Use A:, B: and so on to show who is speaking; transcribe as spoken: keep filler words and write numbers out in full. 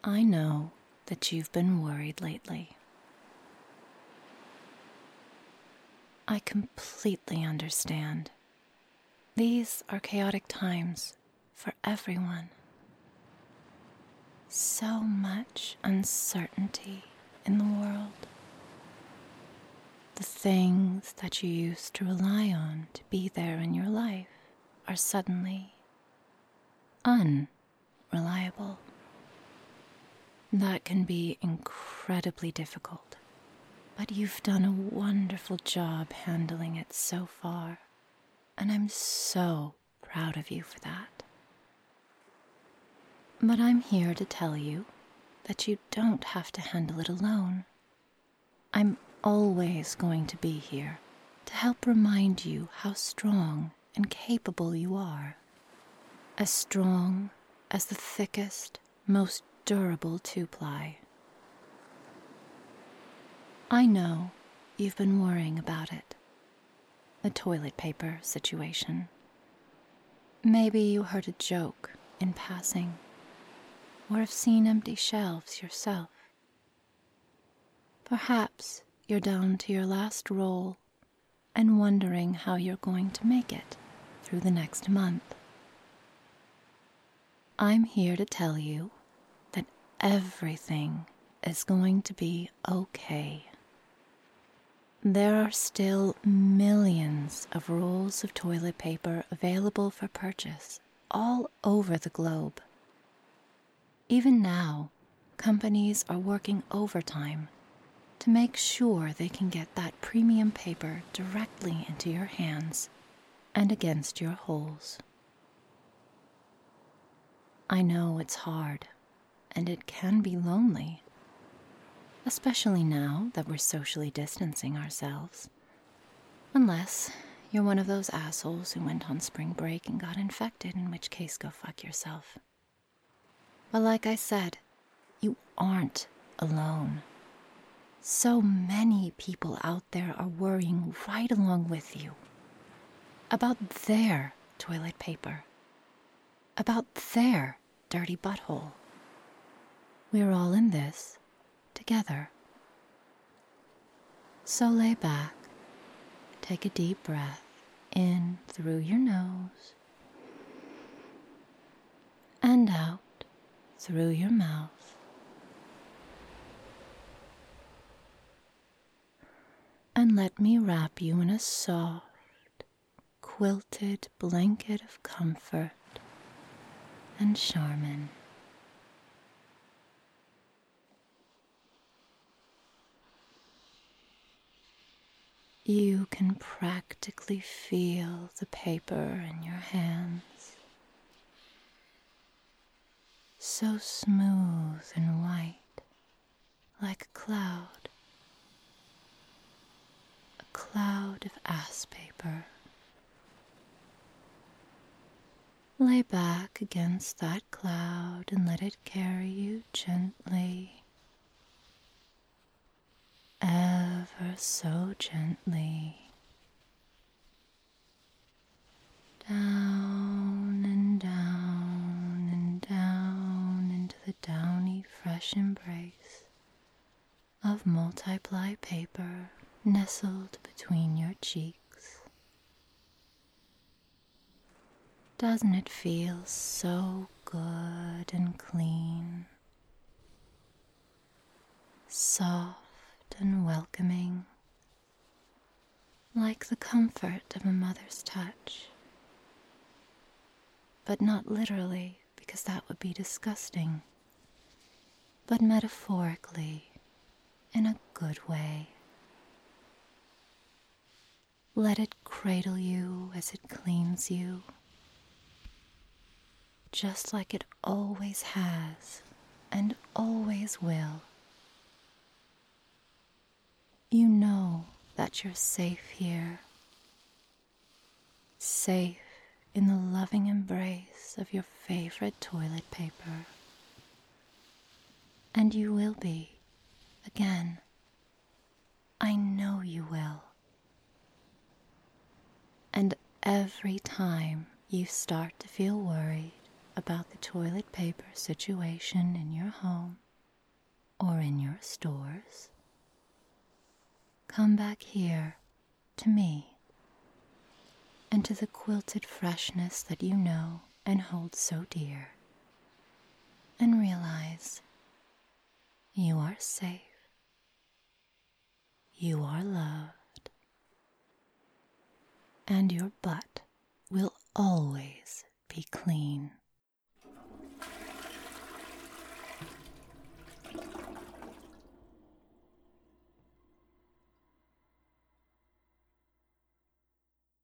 A: I know that you've been worried lately. I completely understand. These are chaotic times for everyone. So much uncertainty in the world. The things that you used to rely on to be there in your life are suddenly unreliable. That can be incredibly difficult, but you've done a wonderful job handling it so far, and I'm so proud of you for that. But I'm here to tell you that you don't have to handle it alone. I'm always going to be here to help remind you how strong and capable you are. As strong as the thickest, most durable two-ply. I know you've been worrying about it. The toilet paper situation. Maybe you heard a joke in passing, or have seen empty shelves yourself. Perhaps you're down to your last roll and wondering how you're going to make it through the next month. I'm here to tell you that everything is going to be okay. There are still millions of rolls of toilet paper available for purchase all over the globe. Even now, companies are working overtime to make sure they can get that premium paper directly into your hands and against your holes. I know it's hard, and it can be lonely, especially now that we're socially distancing ourselves. Unless you're one of those assholes who went on spring break and got infected, in which case go fuck yourself. But like I said, you aren't alone. So many people out there are worrying right along with you about their toilet paper, about their dirty butthole. We're all in this together. So lay back, take a deep breath in through your nose and out through your mouth. And let me wrap you in a soft, quilted blanket of comfort and Charmin. You can practically feel the paper in your hands, so smooth and white, like a cloud, a cloud of ass paper. Lay back against that cloud and let it carry you gently, ever so gently, down and down and down into the downy, fresh embrace of multiply paper nestled between your cheeks. Doesn't it feel so good and clean, soft and welcoming, like the comfort of a mother's touch? But not literally, because that would be disgusting, but metaphorically, in a good way. Let it cradle you as it cleans you, just like it always has and always will. You know that you're safe here, safe in the loving embrace of your favorite toilet paper. And you will be, again. I know you will. And every time you start to feel worried, about the toilet paper situation in your home or in your stores, come back here to me and to the quilted freshness that you know and hold so dear, and realize you are safe, you are loved, and your butt will always be clean.